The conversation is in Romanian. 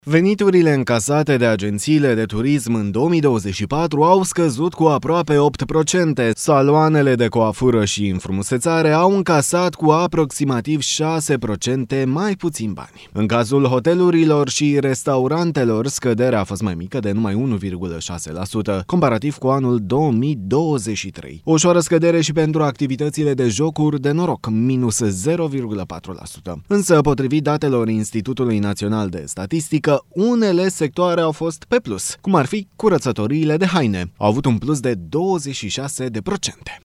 Veniturile încasate de agențiile de turism în 2024 au scăzut cu aproape 8%. Saloanele de coafură și înfrumusețare au încasat cu aproximativ 6% mai puțin bani. În cazul hotelurilor și restaurantelor, scăderea a fost mai mică de numai 1,6%, comparativ cu anul 2023. O ușoară scădere și pentru activitățile de jocuri de noroc, minus 0,4%. Însă, potrivit datelor Institutului Național de Statistică, unele sectoare au fost pe plus, cum ar fi curățătoriile de haine. Au avut un plus de 26%.